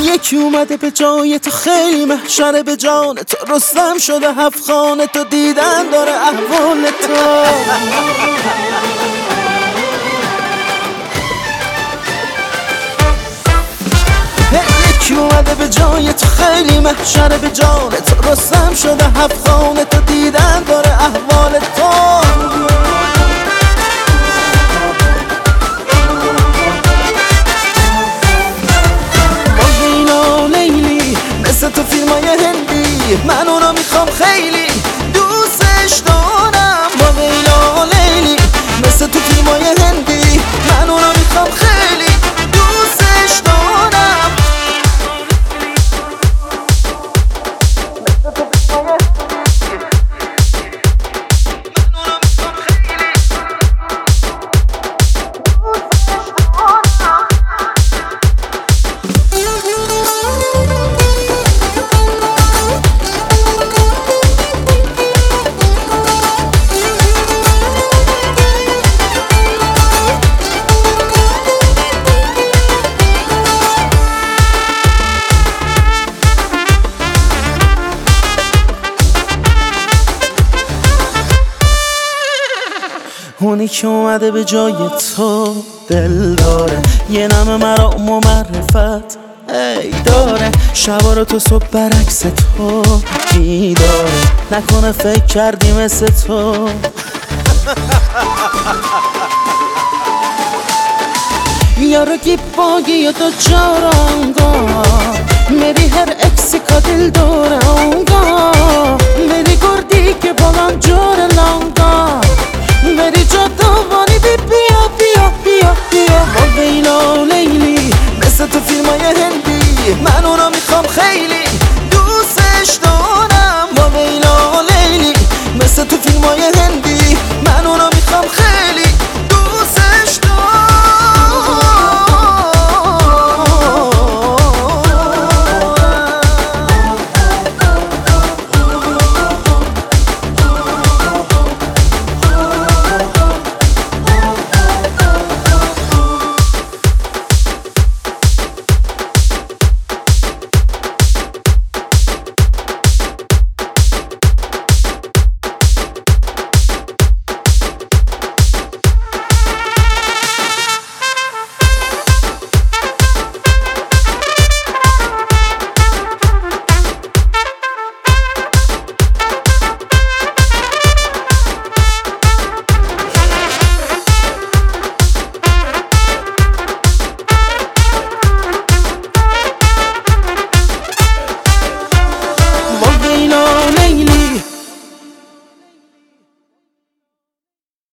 یکی اومده به جای تو خیلی محشره به جان تو، رستم شده هفت خانه تو، دیدن داره احوال تو. یکی اومده به جای تو خیلی محشره به جان تو، رستم شده هفت خانه تو، دیدن داره احوال تو. مثل تو فیلمای هندی من اونو میخوام خیلی دوستش دارم. با لیلا لیلی مثل تو فیلمای هندی من اونو میخوام خیلی دوستش دارم. اونی که اومده به جای تو دل داره، یه نم مرا معرفت ای داره، شبا رو تو صبح برعکس تو بیداره، نکنه فکر کردی مثل تو. یارو کی باگی یا تو چارانگا میری هر اکسی کا دل دارانگا، میری گردی که بالان جور لانگا، میری جا دوانی بی بیا بیا بیا بیا. با لیلا لیلی مثل تو فیلمای هندی من اونو میخوام خیلی دوستش دارم. با لیلا لیلی مثل تو فیلمای هندی من اونو میخوام خیلی